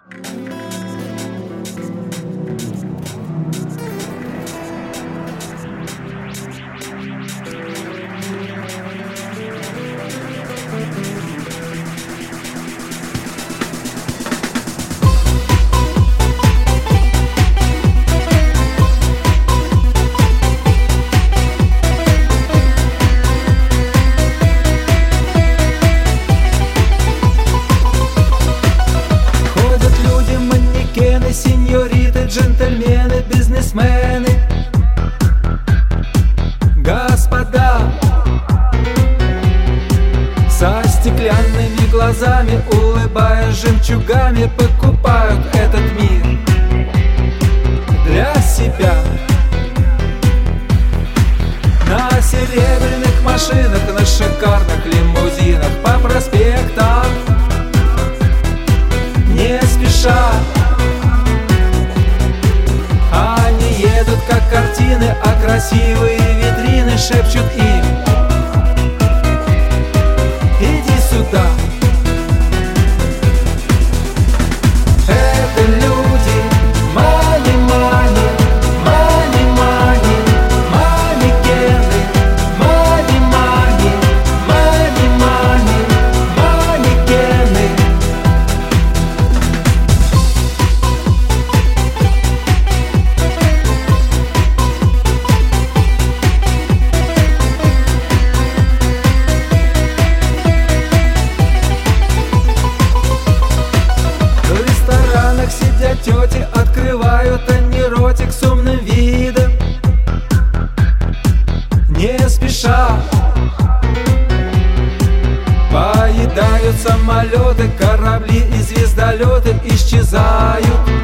Сеньориты, джентльмены, бизнесмены, господа, со стеклянными глазами, улыбаясь жемчугами, покупают этот мир для себя. На серебряных машинах, на шикарных лимузинах, по проспектам не спеша. Они едут как картины, а красивые витрины шепчут им: иди сюда. Это люди мани, мани, мани, мани, манекены, мани, мани, мани, мани, манекены. Сидят тети, открывают они ротик с умным видом, не спеша. Поедают самолеты, корабли и звездолеты исчезают.